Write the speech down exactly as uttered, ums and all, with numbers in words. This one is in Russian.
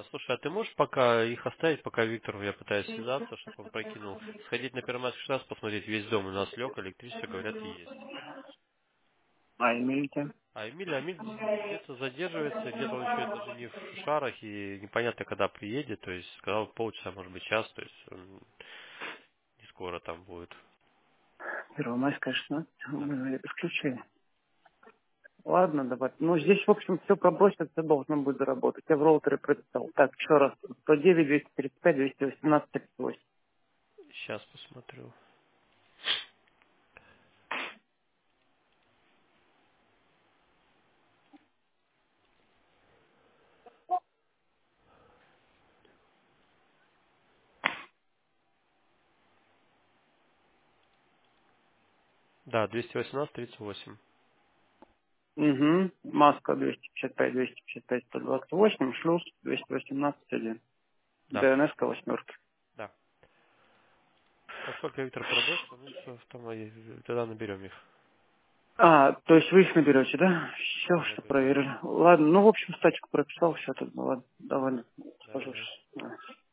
слушай, а ты можешь пока их оставить, пока Виктору я пытаюсь связаться, чтобы он прокинул, сходить на Первомайский шестнадцать, посмотреть, весь дом у нас лег, электричество, говорят, и есть. А имеете? А Эмиль, Амиль где-то задерживается, где-то он еще даже не в шарах, и непонятно, когда приедет, то есть сказал полчаса, может быть, час, то есть он не скоро там будет. Первомайская шестнадцать. Мы Да. говорили, исключили. Ладно, давай. Ну, здесь, в общем, все пробросится, все должно будет заработать. Я в роутере прочитал. Так, еще раз. сто девять, двести тридцать пять, двести восемнадцать, тридцать восемь. Сейчас посмотрю. Да, двести восемнадцать, тридцать восемь. Угу. Маска двести пятьдесят пять, двести пятьдесят пять, сто двадцать восемь, шлюз двести восемнадцать, один. Да, ДНС восьмерки. да. Как только Виктор пробросит, мы с- там, и тогда наберем их. А, то есть вы их наберете, да? Все, Да, что наберем. проверили. Ладно, ну, в общем, статику прописал, все тут, ну ладно, довольно. Да, Схожу. давай. Да.